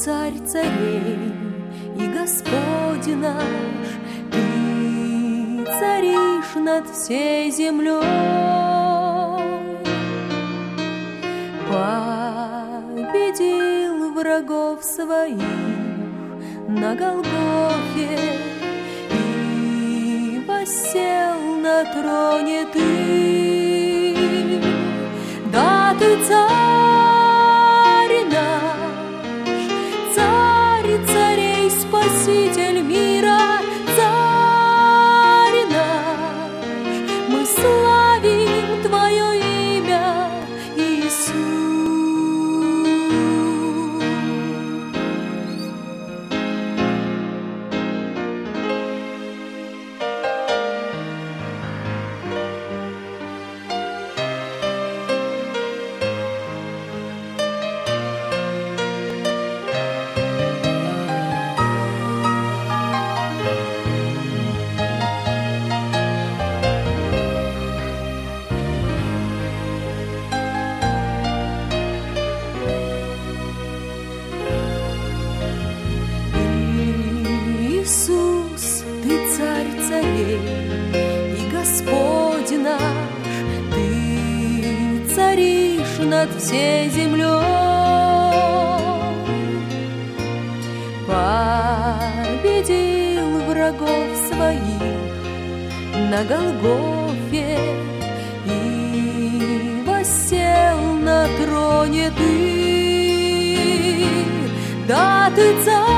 царь царей и Господь наш, ты царишь над всей землей. Победил врагов своих на Голгофе и воссел на троне ты. Да, ты царь наш, царь царей, спаситель мира, царь наш, мы славим твое имя, Иисус. Иисус, ты царь царей и Господь наш, ты царишь над всей землей. Победил врагов своих на Голгофе и воссел на троне ты. Да, ты царь